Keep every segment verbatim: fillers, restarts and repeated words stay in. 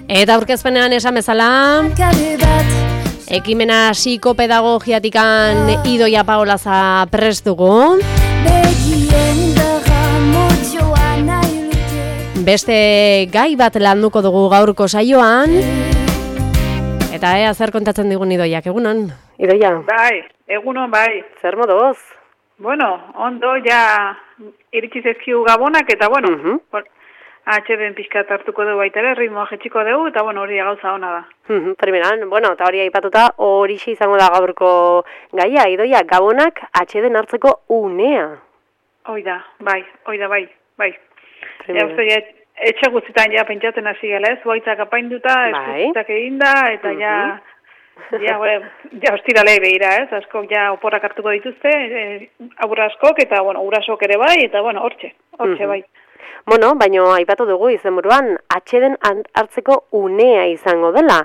Eta aurkezpenean esan bezala, ekimena psikopedagogiatikan Idoia Paolaza prest dugu. Beste gai bat landuko dugu gaurko saioan. Eta ea zer kontatzen digun Idoiak, egunon? Idoia? Bai, egunon bai. Zer modoz? Bueno, ondo ja iritsi zaizkigu gabonak eta bueno, uh -huh. H B pixka hartuko dugu baita ere, ritmoa jetxiko dugu eta bueno, hori gauza ona da. Uh-huh. Primeran, bueno, eta hori aipatuta horixe izango da gaurko gaia, Idoia, gabonak H D hartzeko unea. Hoi da, bai, hoi da, bai, bai. Ja, uste, ja, etxe guztietan ja pentsatzen hasi gela ez, baitzak apainduta, eskuzitak eginda, eta ja, uh-huh. ja, ja ostiralei behira ez, askok ja oporrak hartuko dituzte, e, aurra askok, eta bueno, urasok ere bai, eta bueno, hortxe, hortxe uh-huh. bai. Bueno, baino aipatu dugu izenburuan atxeden hartzeko unea izango dela.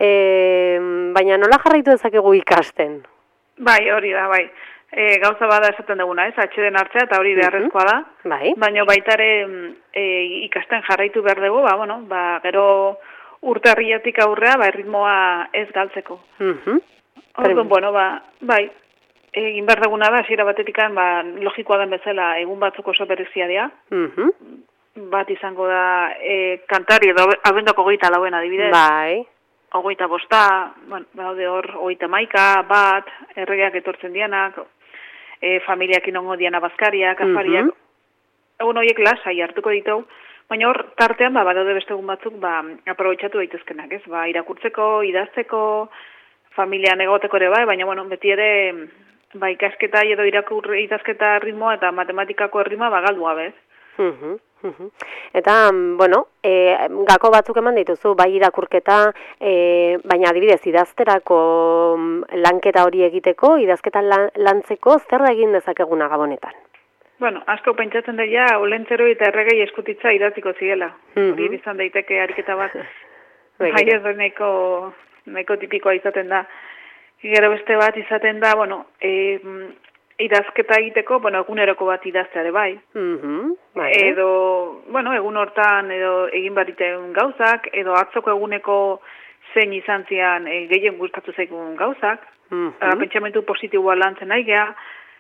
E, baina nola jarraitu dezakegu ikasten? Bai, hori da, bai. E, gauza bada esaten duguna, ez? Atxeden hartzea eta hori beharrezkoa da. Bai. Baina baitare e, ikasten jarraitu behar dugu, ba, bueno, ba, gero urtarriatik aurrea, ba, erritmoa ez galtzeko. Mhm. Orduan, bueno, ba, bai. Egin behar duguna da, hasiera batetikan, ba, logikoa den bezala, egun batzuk oso berezia dira. Mhm. Bat izango da, e, kantari edo abendoko hogeita lauen adibidez. Bai. Hogeita bosta, bueno, baude hor, hogeita maika, bat, erregeak etortzen dianak, e, familiak inongo diana bazkariak, afariak. Uh -huh. Egun horiek lasai hartuko ditu, baina hor tartean, ba, badaude beste egun batzuk, ba, aprobetxatu daitezkenak, ez? Ba, irakurtzeko, idazteko, familian egoteko ere bai, baina, bueno, beti ere, ba, ikasketa edo irakur idazketa ritmoa eta matematikako ritmoa ba galdu gabe, ez? Mhm. Uh-huh. Eta, bueno, e, gako batzuk eman dituzu, bai irakurketa, e, baina adibidez, idazterako lanketa hori egiteko, idazketa lan, lantzeko, zer da egin dezakeguna gabonetan? Bueno, asko pentsatzen da ja, olentzero eta erregei eskutitza idatziko zigela. Uh-huh. Hori izan daiteke ariketa bat, bai ez nahiko, nahiko tipikoa izaten da. Gero beste bat izaten da, bueno, e, idazketa egiteko, bueno, eguneroko bat idazteare bai. Mhm. Bai. Edo, bueno, egun hortan edo egin bariten gauzak, edo atzoko eguneko zein izan zian e, gehien gustatu zaigun gauzak. Mhm. Pentsamentu positiboa lantzen nahi geha,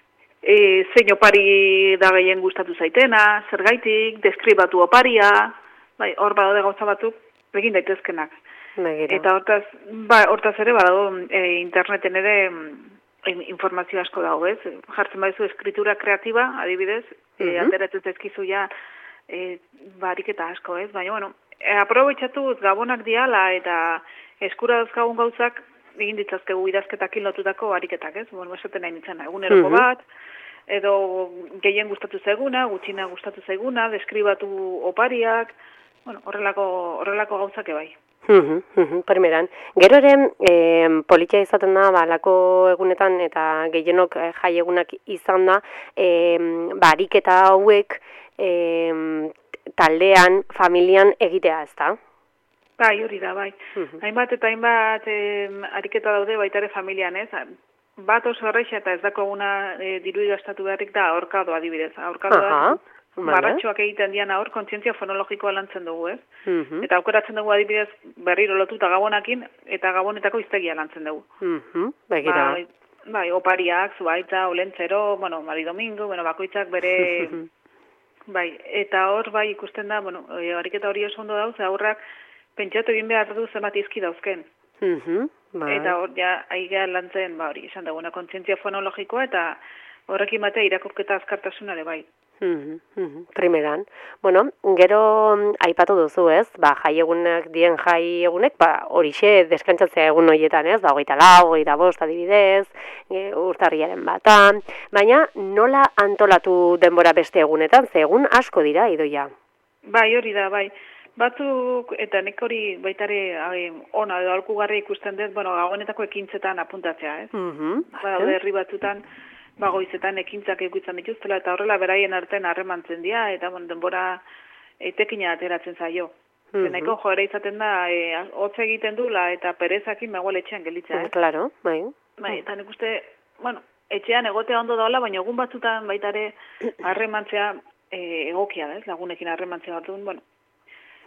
e, zein opari da gehien gustatu zaitena, zergaitik, deskribatu oparia, bai, hor badaude gauza batzuk egin daitezkenak. Begira. Eta hortaz, ba, hortaz ere badago e, interneten ere informazio asko dago, ez? Jartzen baizu eskritura kreatiba, adibidez, uh-huh. e, ateratzen zaizkizu ja e, bariketa asko, ez? Baina, bueno, e, aprobetxatu gabonak diala eta eskura dauzkagun gauzak egin ditzazkegu idazketakin lotutako ariketak, ez? Bueno, esaten nahi nintzen, eguneroko uh-huh. bat, edo gehien gustatu zaiguna, gutxina gustatu zaiguna, deskribatu opariak, bueno, horrelako, horrelako gauzak bai. Mhm, mhm, primeran. Gero ere, eh, politia izaten da, ba, lako egunetan eta gehienok eh, jai egunak izan da, eh, ba, ariketa hauek eh, taldean, familian egitea, ez da? Bai, hori da, bai. Uh-huh. Hainbat eta hainbat eh, ariketa daude baitare familian, ez? Bat oso erreixa eta ez dako eguna eh, diru gastatu beharrik da aurkado adibidez. Aurkado da, marratxoak egiten dian hor, kontzientzia fonologikoa lantzen dugu, ez? Uh-huh. Eta aukeratzen dugu adibidez berriro lotuta gabonakin, eta gabonetako hiztegia lantzen dugu. Uh-huh. Begira. Bai, bai, opariak, zuaitza, olentzero, bueno, Mari Domingo, bueno, bakoitzak bere... Uh-huh. Bai, eta hor bai ikusten da, bueno, ariketa hori oso ondo dauz, aurrak pentsatu egin behar du zenbat izki dauzken. Uh-huh. Bai. Eta hor ja, aigea lantzen, ba hori, izan duguna, kontzientzia fonologikoa, eta horrekin batea irakurketa azkartasunare bai. Mm -hmm. Primeran. Bueno, gero aipatu duzu, ez? Ba, jai egunak dien jai egunek, ba, horixe deskantzatzea egun horietan, ez? Ba, hogeita lau, hogeita bost adibidez, e, urtarriaren bata. Baina, nola antolatu denbora beste egunetan? Ze egun asko dira, Idoia? Bai, hori da, bai. Batzuk, eta nek hori baitare ona edo alkugarri ikusten dut, bueno, gabonetako ekintzetan apuntatzea, ez? Mm -hmm. Ba, herri batzutan, bagoizetan ekintzak eguitzen dituztela, eta horrela beraien artean harremantzen dira, eta bon, denbora etekina ateratzen zaio. Mm -hmm. Nahiko joera izaten da, e, hotz egiten dula, eta perezakin bagoel etxean gelitza, eh? Claro, bai. Bai, eta nik uste, bueno, etxean egotea ondo daola, baina egun batzutan baitare harremantzea e, egokia da, ez? Lagunekin harremantzea bat duen, bueno.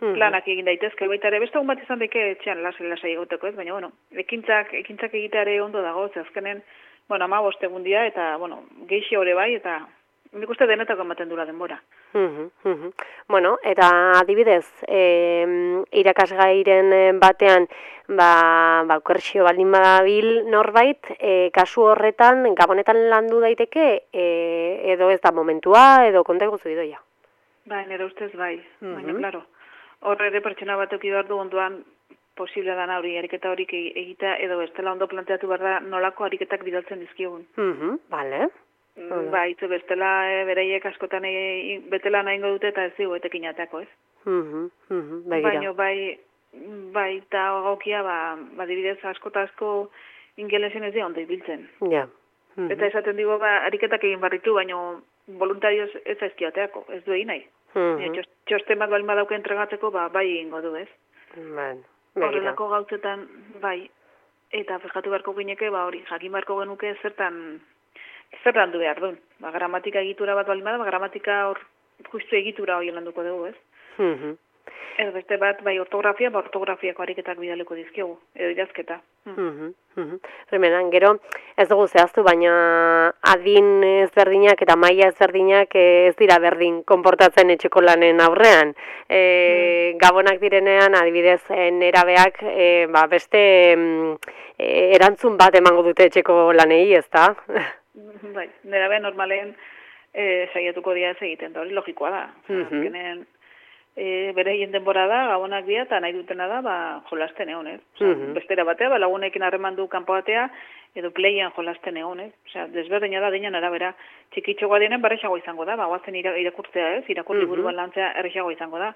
planak egin daitezke, baita ere, beste egun bat izan daike etxean lasai-lasai egoteko ez, baina, bueno, ekintzak, ekintzak egiteare ondo dago, ze azkenen, bueno, ama bost egun dira, eta, bueno, geixi hori bai, eta nik uste denetako ematen dura denbora. Mhm, mhm. Bueno, eta adibidez, e, irakasgairen batean, ba, ba okerxio baldin badabil norbait, e, kasu horretan, gabonetan landu daiteke, e, edo ez da momentua, edo konta eguzu idoia? Ba, nire ustez bai, mm-hmm. Baina, klaro, horre ere pertsona batek behar du ondoan posible dana hori, ariketa horik egitea, edo bestela ondo planteatu behar da nolako ariketak bidaltzen dizkigun. Mhm, bale. Ba, itzu bestela e, bereiek askotan e, betela nahi dute eta ez zigu etekin ateako, ez? Mhm, mhm, baina bai, bai, eta gaukia, ba, ba, dibidez asko eta asko ingelesen ez dira ondo ibiltzen. Ja. Mm -hmm. Eta esaten digo, ba, ariketak egin barritu, baina voluntarioz ez aizkiateako, ez du egin nahi. Mm -hmm. Txosten bat balma dauke entregatzeko, ba, bai egingo du, ez? Man, horrelako gauzetan, bai, eta fijatu beharko gineke, ba, hori, jakin beharko genuke zertan, zertan du behar duen. Ba, gramatika egitura bat balma da, ba, gramatika hor, justu egitura hori landuko dugu, ez? Mm -hmm. Ez beste bat, bai, ortografia, ba, ortografiako ariketak bidaleko dizkiogu, edo idazketa. Mm -hmm. Remenan, gero, ez dugu zehaztu, baina adin ezberdinak eta maila ezberdinak ez dira berdin konportatzen etxeko lanen aurrean. E, mm. Gabonak direnean, adibidez, nerabeak, e, ba, beste e, erantzun bat emango dute etxeko lanei, ez da? Bai, nerabe normalen e, saiatuko dira ez egiten, da hori logikoa da. Mm -hmm. E, bere hien denbora da, gabonak dira, eta nahi dutena da, ba, jolasten egon, ez? Osa, mm -hmm. Bestera batea, ba, lagunekin harreman du kanpo batea, edo playan jolasten egon, ez? Osea, desberdina da, dinan arabera, txikitxoa dienen, barrexago izango da, ba, guazen irakurtzea, ez? Irakur mm -hmm. liburuan lantzea errexago izango da.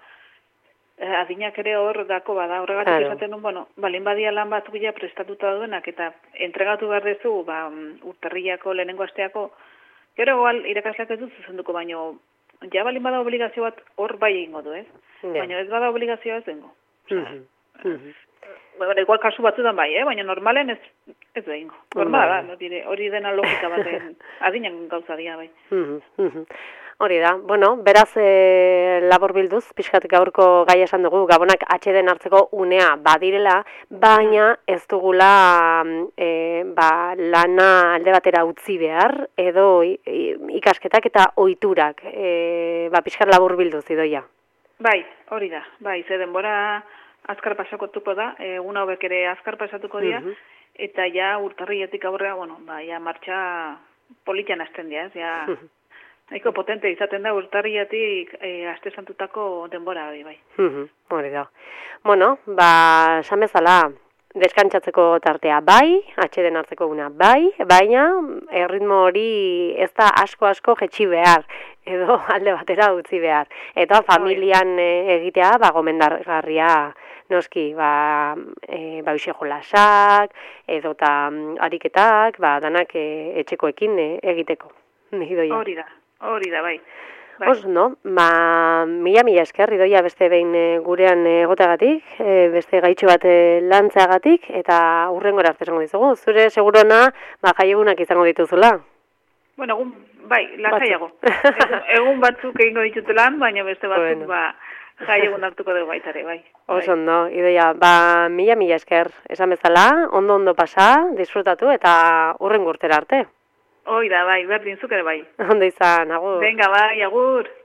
E, adinak ere hor dako bada, horregatik claro. Esaten duen, bueno, balin badia lan bat gila prestatuta duenak, eta entregatu behar dezu, ba, urtarriako, lehenengo asteako, gero igual, irakasleak ez dut zuzenduko, baino, ja balin bada obligazio bat hor bai egingo du, ez? Yeah. Baina ez bada obligazioa ez dengo. Mm -hmm. Baina igual kasu batzudan bai, eh? Baina normalen ez, ez egingo. Normala da, dire, hori dena logika baten adinan gauza dia bai. Mm -hmm. Hori da, bueno, beraz e, labor bilduz, pixkatik gaurko gai esan dugu, gabonak atxeden hartzeko unea badirela, baina ez dugula e, ba, lana alde batera utzi behar, edo ikasketak eta ohiturak, e, ba, pixkat labor bilduz, idoia. Bai, hori da, bai, ze denbora azkar pasakotuko da, egun hauek ere azkar pasatuko dira, mm -hmm. eta ja urtarrietik aurrea, bueno, ba, ja martxa politian hasten dira, ez, ja... Haiko potente izaten da urtarriatik e, aste santutako denbora hori bai. Hori da. Bueno, ba, samezala, deskantzatzeko tartea bai, atxeden hartzeko una bai, baina erritmo hori ez da asko-asko jetxi behar, edo alde batera utzi behar. Eta familian e, egitea, ba, gomendargarria noski, ba, e, ba, uxe jolasak, edo eta ariketak, ba, danak e, etxekoekin e, egiteko. Hori da. Hori da, bai. bai. Os, no? Ba, mila mila esker, idoia beste behin e, gurean egoteagatik, e, beste gaitxo bat e, lantzeagatik, eta hurrengora arte esango dizugu. Zure segurona, ba, jaiegunak izango dituzula. Bueno, egun, bai, lasaiago. egun, egun batzuk egingo ditut lan, baina beste batzuk, bueno. ba, jaiegun hartuko dugu baitare, bai. Oso, no, idoia, ba, mila mila esker, esan bezala, ondo-ondo pasa, disfrutatu, eta hurrengo urtera arte. Hoi da, bai, berdin zuk ere bai. Ondo izan, agur. Venga, bai, agur.